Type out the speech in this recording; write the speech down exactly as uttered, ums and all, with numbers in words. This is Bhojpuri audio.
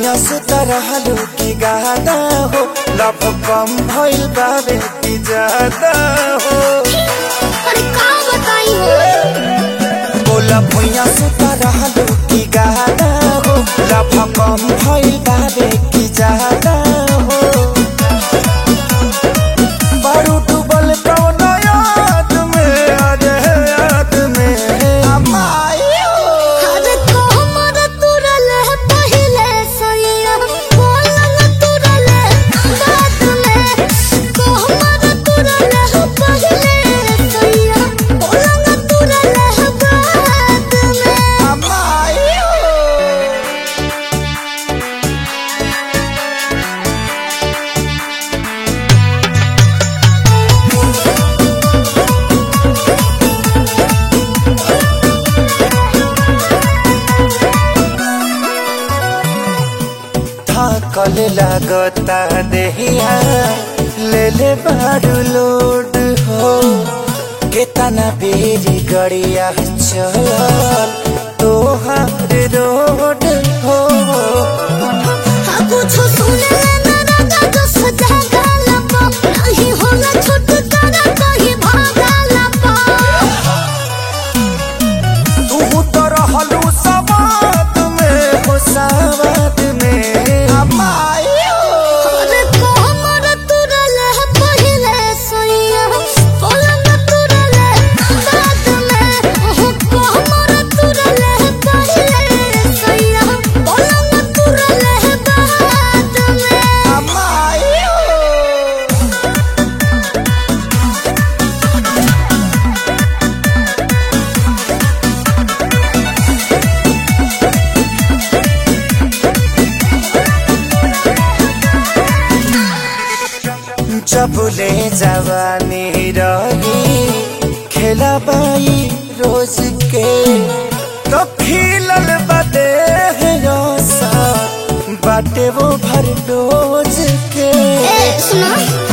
भुइया सुता रहलू की गादा हो, लव कम भइल बाबे की ज्यादा हो। अरे का बताई हो बोला भुइया सुता रहलू की गादा हो, लव कम भइल बाबे की ज्यादा हो। बारू डूबल कौन याद में, अरे याद में अमायो। अरे को हमर तुरल पहिले सैया बोलन तुरल बात में, को हमर तुरल पहिले सैया बोलन तुरल बात में अमायो। थाकल लागता देहिया ले ले बारू लोड हो, केतना बेरी गड़िया चल तोहार रोड हो। हाँ कुछ सुने ना ना जो सजा गाला पा नहीं होला छोट तारा कहीं भागाला पा। तू तो रहलू सवाद में हो, सवाद में अमायो। अरे को हमर तुरल पहिले सैया बोलन तुरल बात में, को हमर तुरल पहिले सैया बोलन तुरल बात में अमायो। जबुले जवानी रही खेला बाई रोज के, तो खिलल बदे बाटे वो भर डोज के। ए सुनो